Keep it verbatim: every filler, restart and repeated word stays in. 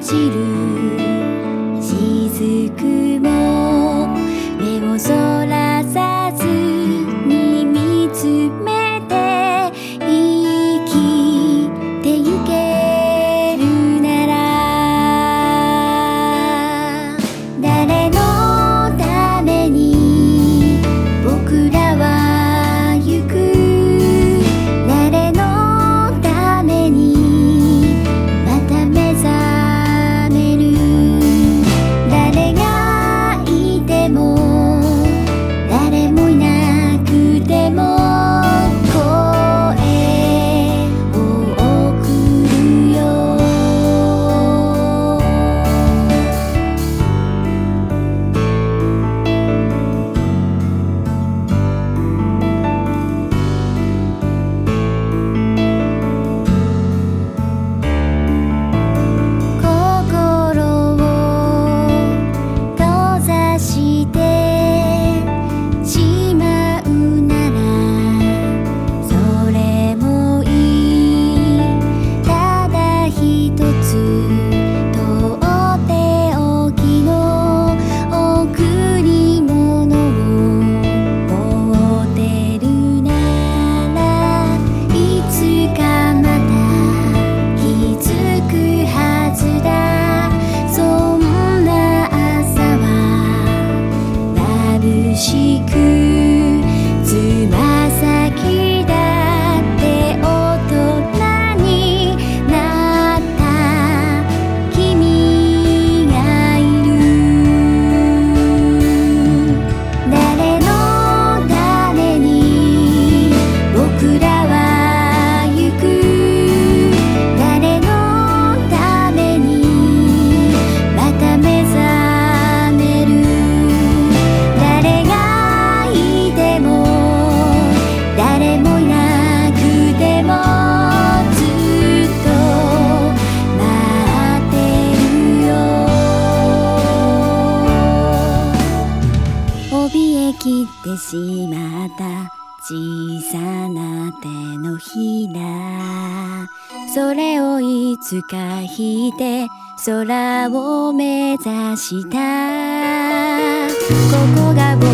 じる雫も目をそらさずに見つめて生きてゆけるなら誰のために僕らは行く誰のためにまた目覚める誰がいても誰もいなくても声を送るよ心を閉ざしてしまうならそれもいいただ一つとっておきの贈り物を持ってるならいつかまた気づくはずだそんな朝は眩しくつま先だって大人になった君がいる誰のために僕らは行く誰のためにまた目覚める誰がいても誰もいなくてもずっと待ってるよ怯えきってしまった小さな手のひらそれをいつか引いて空を目指したここが僕